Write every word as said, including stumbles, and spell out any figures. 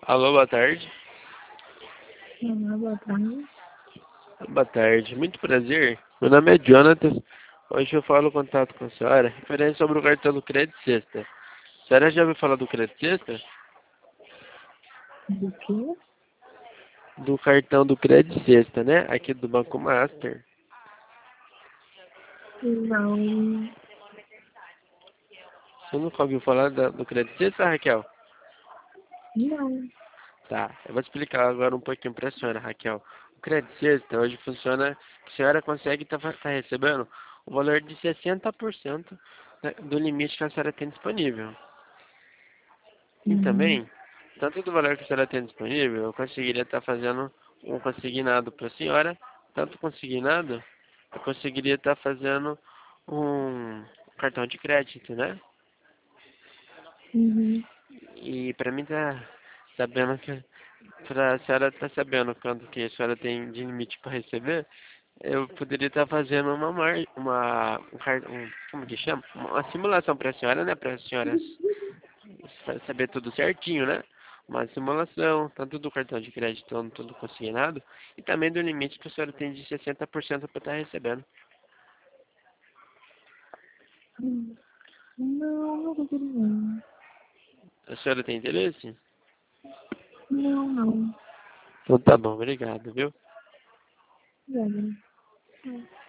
Alô, boa tarde. Olá, boa tarde. Boa tarde, muito prazer. Meu nome é Jonathan. Hoje eu falo contato com a senhora referente sobre o cartão do Crédito Sexta. A senhora já ouviu falar do Crédito Sexta? Do quê? Do cartão do Crédito Sexta, né? Aqui do Banco Master. Não, Você nunca ouviu falar da- do Crédito Sexta, Raquel? não. Tá, eu vou explicar agora um pouquinho para a senhora, Raquel. O Crédito Sexta hoje funciona que a senhora consegue estar recebendo o valor de sessenta por cento da- do limite que a senhora tem disponível. E Uhum. também, tanto do valor que a senhora tem disponível, eu conseguiria estar fazendo um consignado para a senhora, tanto consignado, eu conseguiria estar fazendo um cartão de crédito, né? Uhum. E para mim tá sabendo que, para a senhora estar sabendo quanto que a senhora tem de limite para receber, eu poderia estar fazendo uma mar, uma, um, car- um, como que chama? Uma simulação para a senhora, né? Para a senhora sa- saber tudo certinho, né? Uma simulação, tanto do cartão de crédito quanto tudo consignado, e também do limite que a senhora tem de sessenta por cento para estar recebendo. Hum. Não, não tô querendo. Não, A senhora tem interesse? não. Não. Então tá bom, obrigado, viu? Obrigada.